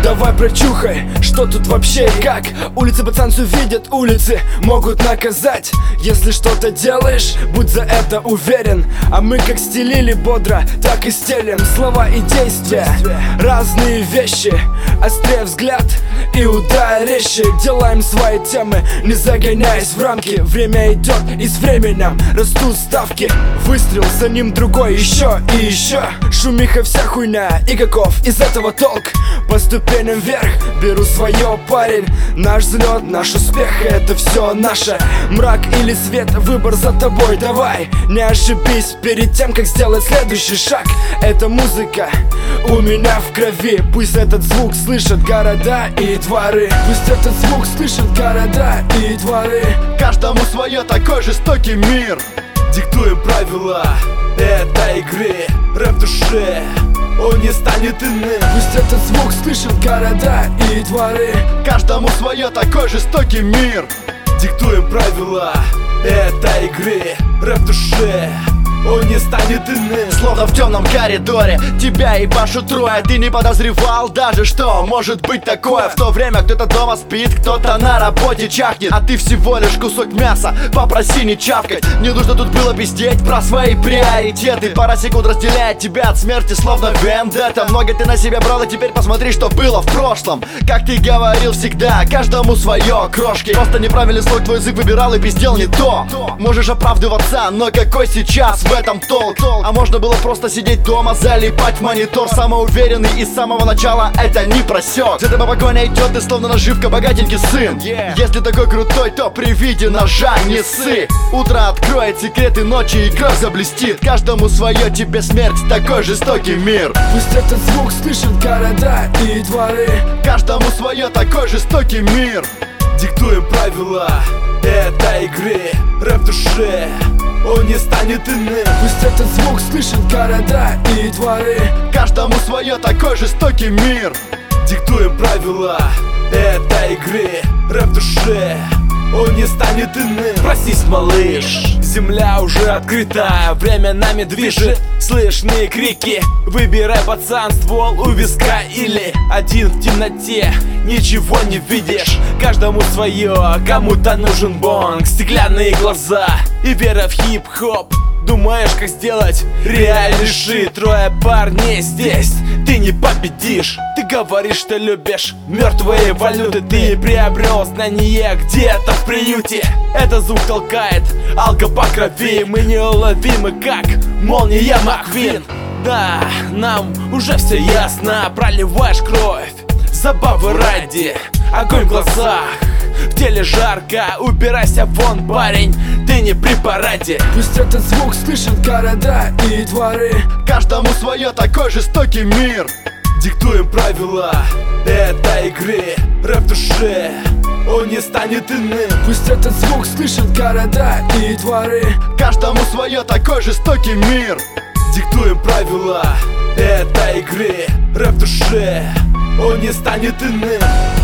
Давай прочухай, что тут вообще и как. Улицы под станцию видят, улицы могут наказать. Если что-то делаешь, будь за это уверен. А мы как стелили бодро, так и стелим. Слова и действия, разные вещи. Острее взгляд и удар резче. Делаем свои темы, не загоняясь в рамки. Время идет, и с временем растут ставки. Выстрел, за ним другой, еще и еще. Шумиха, вся хуйня, и каков из этого толк? По ступеням вверх беру свое, парень. Наш взлет, наш успех, это все наше. Мрак или свет, выбор за тобой, давай. Не ошибись перед тем, как сделать следующий шаг. Это музыка у меня в крови. Пусть этот звук слышат города и дворы. Пусть этот звук слышат города и дворы. Каждому свое, такой жестокий мир. Диктуем правила этой игры. Рэп в душе, он не станет иным. Пусть этот звук слышат города и дворы. Каждому свое, такой жестокий мир. Диктуем правила этой игры. Рэп в душе, он не станет иным. Словно в темном коридоре тебя и Пашу трое. Ты не подозревал даже, что может быть такое. В то время кто-то дома спит, кто-то на работе чахнет. А ты всего лишь кусок мяса, попроси не чавкать. Не нужно тут было пиздеть про свои приоритеты. Пара секунд разделяет тебя от смерти, словно вендетта. Много ты на себя брал, и теперь посмотри, что было в прошлом. Как ты говорил всегда, каждому свое, крошки. Просто неправильный слог твой язык выбирал и пиздел не то. Можешь оправдываться, но какой сейчас в этом толк? А можно было просто сидеть дома, залипать в монитор. Самоуверенный и с самого начала это не просек. За тобой погоня идет, ты словно наживка, богатенький сын. Если такой крутой, то при виде ножа не ссы. Утро откроет секреты ночи, и кровь заблестит. Каждому свое, тебе смерть, такой жестокий мир. Пусть этот звук слышат города и дворы. Каждому свое, такой жестокий мир. Диктуем правила этой игры. Рэп в душе, он не станет иным. Пусть этот звук слышат города и дворы. Каждому свое, такой жестокий мир. Диктуем правила этой игры. Рэп в душе, он не станет иным. Проснись, малыш, земля уже открыта. Время нами движет, слышны крики. Выбирай, пацан, ствол у виска или один в темноте. Ничего не видишь, каждому свое. Кому-то нужен бонг, стеклянные глаза и вера в хип-хоп. Думаешь, как сделать реальный шит? Трое парней здесь, ты не победишь. Ты говоришь, что любишь мертвые валюты. Ты приобрел знание где-то в приюте. Этот звук толкает алко по крови. Мы неуловимы, как молния Маквин. Да, нам уже все ясно. Проливаешь кровь, забавы ради. Огонь в глазах, в теле жарко. Убирайся вон, парень, ты не при параде. Пусть этот звук слышат города и дворы. Каждому свое, такой жестокий мир. Диктуем правила этой игры. Рэп в душе, он не станет иным. Пусть этот звук слышат города и дворы. Каждому свое, такой жестокий мир. Диктуем правила этой игры. Рэп в душе, он не станет иным.